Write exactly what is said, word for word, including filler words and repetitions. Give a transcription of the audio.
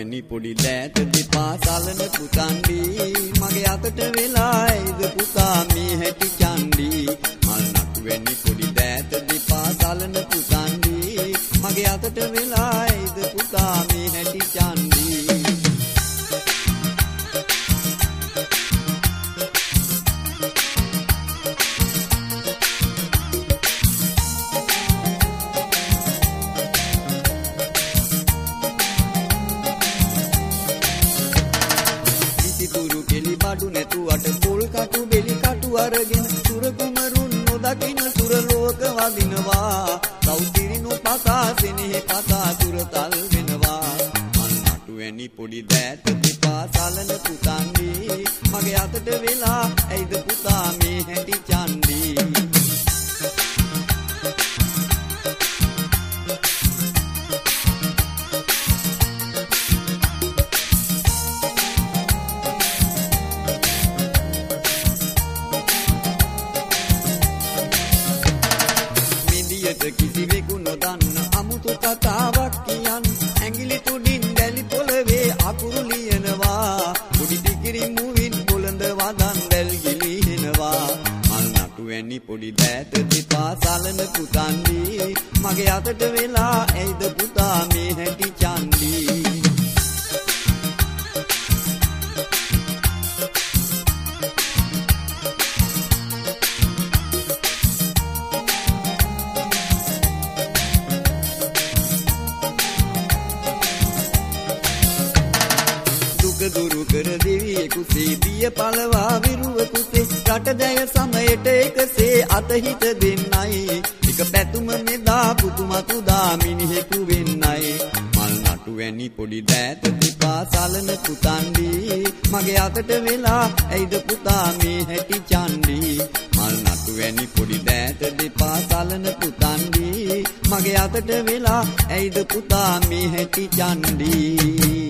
වැනි පොඩි දෑත දෙපා සලන පුතන්ඩි මගේ අතට වෙලායිද පුතා මේ හැටි චන්ඩි මල් නටු වැනි පොඩි දෑත දෙපා සලන පුතන්ඩි මගේ අතට වෙලායිද පුතා මේ හැටි චන්ඩි බඩු නැතුවට පොල් කටු බෙලි කටු අරගෙන සුර කුමරුන් නොදකින සුර ලෝක වදිනවා සෞතිරිනු පතා සෙනෙහි පතා සුරතල් වෙනවා මල් නටු වැනි පොඩි දෑත දෙපා සලන පුතන්ඩි මගේ අතට වෙලා ඇයිද පුතා මේ හැටි චන්ඩි කිසිවෙකු නොදන්න අමුතු කතාවක් කියන් ඇඟිලි තුඩින් දැලි පොළවේ අකුරු ලියනවා පොඩි ටිකිරි මුවින් පොළඳ වදන් දැල් ගිලිහෙනවා මල් නටු වැනි පොඩි දෑත දෙපා සලන පුතන්ඩි මගේ අතට වෙලා ඇයිද පුතා මේ හැටි චන්ඩි දුරු කර දෙවියෙකුසේ දිය පළවා විරුවෙකුසේ රට දැය සමයට එකසේ අතහිත දෙන්නයි එක පැතුම මෙදා පුතුමතු දා මිනිහෙකු වෙන්නයි මල් නටු වැනි පොඩි දෑත දෙපා සලන පුතන්ඩි මගේ අතට වෙලා ඇයිද පුතා මේ හැටි චන්ඩි මල් නටු වැනි පොඩි දෑත දෙපා සලන පුතන්ඩි මගේ අතට වෙලා ඇයිද පුතා මේ හැටි චන්ඩි